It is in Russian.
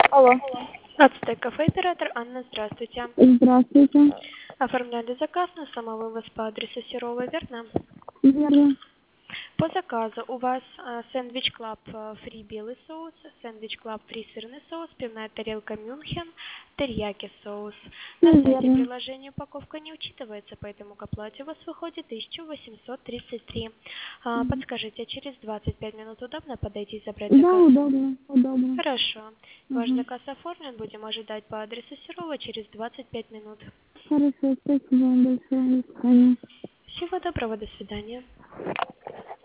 Алло. Ацтек кафе, оператор Анна, здравствуйте. Здравствуйте. Оформляли заказ на самовывоз по адресу Серова, верно? Верно. По заказу у вас сэндвич клаб фри белый соус, сэндвич клаб фри сырный соус, пивная тарелка Мюнхен, терияки соус. На Все сайте верно. приложения упаковка не учитывается, поэтому к оплате у вас выходит 1833. Подскажите, через 25 минут удобно подойти и забрать Да, заказ? удобно. Удобно. Хорошо. Ваш Угу. заказ оформлен, будем ожидать по адресу Серова через 25 минут. Хорошо, спасибо вам большое. До свидания. Всего доброго, до свидания.